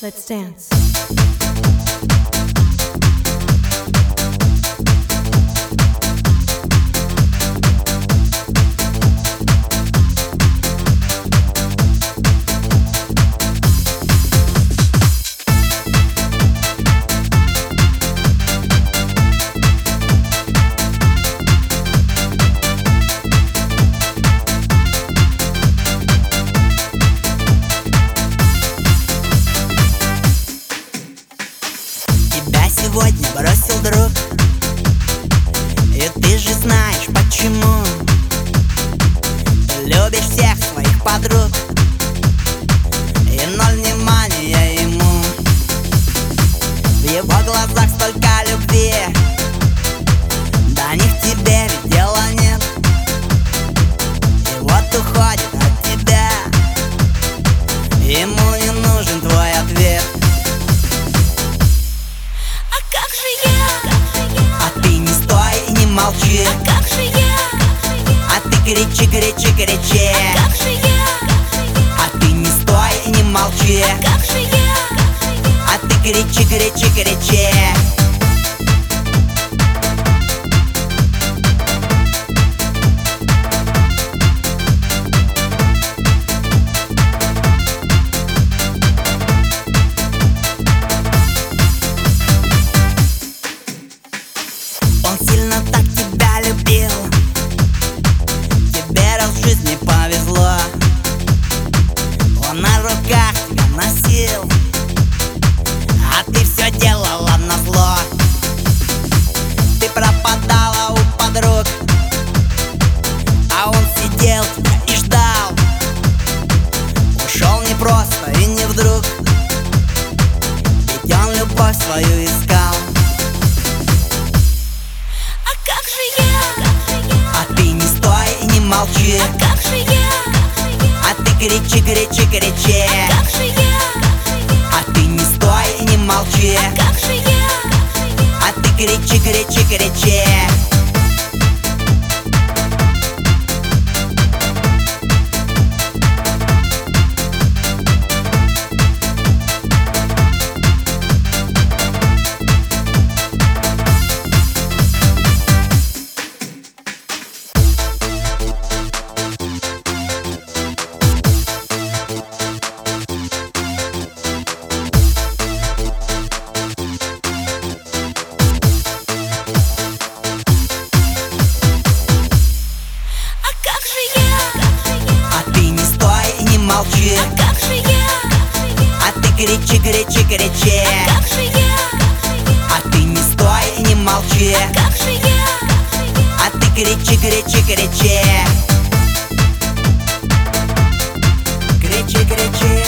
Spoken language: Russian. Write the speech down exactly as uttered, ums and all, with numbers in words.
Let's dance. Сегодня бросил друг, и ты же знаешь почему. Ты любишь всех своих подруг, и ноль внимания ему. В его глазах столько любви, до них тебе ведь дела нет. И вот уходит от тебя, ему не нужен твой ответ. Молчи. А как же я? А ты кричи, кричи, кричи. А как же я? А ты не стой и не молчи. А как же я? А ты кричи, кричи, кричи. Он сильно так тебя любил, тебе раз в жизни повезло. Он на руках тебя носил, а ты все делала назло. Ты пропадала у подруг, а он сидел тебя и ждал. Ушел не просто и не вдруг, ведь он любовь свою искал. Молчи. А как же я? А ты кричи, кричи, кричи. А как же я? А ты не стой и не молчи. А как же я? А ты кричи, кричи, кричи. Молчи. А как же я? А ты кричи, кричи, кричи. А как же я? А ты не стой и не молчи. А как же я? А ты кричи, кричи, кричи. Кричи, кричи.